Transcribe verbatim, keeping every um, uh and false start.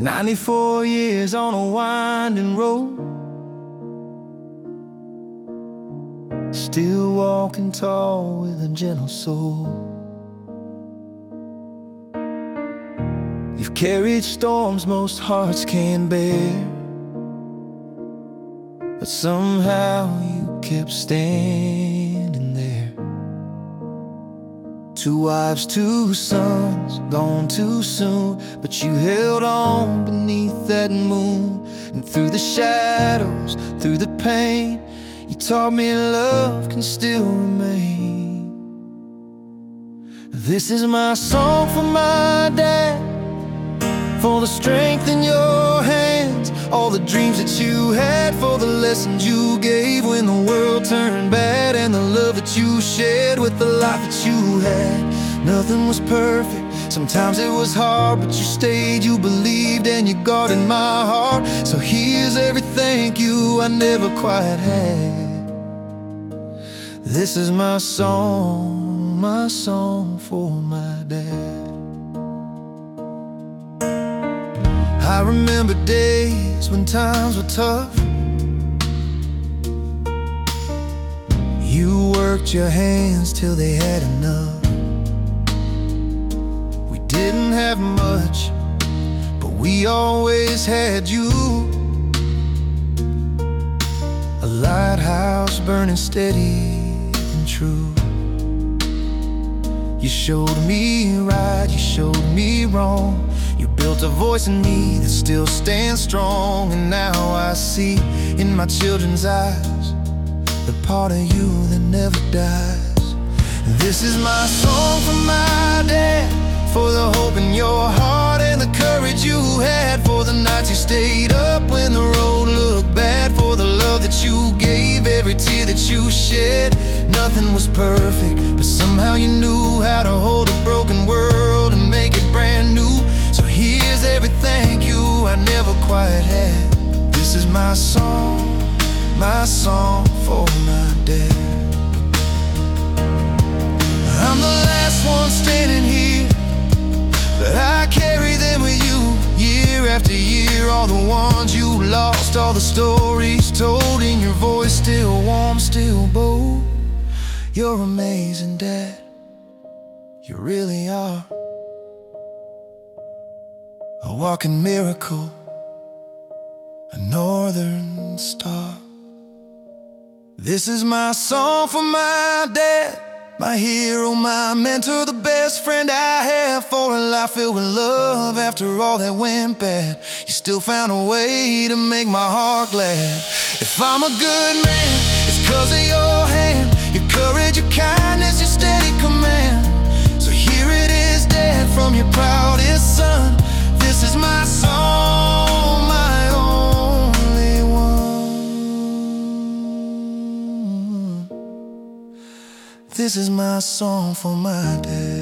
Ninety-four years on a winding road, still walking tall with a gentle soul. You've carried storms most hearts can't bear, but somehow you kept standing there. Two wives, two sons, gone too soon, but you held on beneath that moon. And through the shadows, through the pain, you taught me love can still remain. This is my song for my dad, for the strength in your hands, all the dreams that you had, for the lessons you gave when the world turned bad, and the love that you shared with the life that you had. Nothing was perfect, sometimes it was hard, but you stayed, you believed, and you guarded my heart. So here's every thank you I never quite had. This is my song, my song for my dad. I remember days when times were tough. You worked your hands till they had enough. We didn't have much, but we always had you. A lighthouse burning steady and true. You showed me right, you showed me wrong. You built a voice in me that still stands strong. And now I see in my children's eyes the part of you that never dies. This is my song for my dad, for the hope in your heart and the courage you had, for the nights you stayed up when the road looked bad, for the love that you gave, every tear that you shed. Nothing was perfect, but somehow you knew how to hold a broken world and make it brand new. So here's every thank you I never quite had. This is my song, my song for my dad. I'm the last one standing here, but I carry them with you year after year. All the ones you lost, all the stories told in your voice, still warm, still bold. You're amazing, Dad, you really are. A walking miracle, a northern star. This is my song for my dad, my hero, my mentor, the best friend I have, for a life filled with love after all that went bad. You still found a way to make my heart glad. If I'm a good man, it's 'cause of your hand, your courage, your kindness, your steady command. So here it is, Dad, from your proudest son. This is my song, my only one. This is my song for my dad.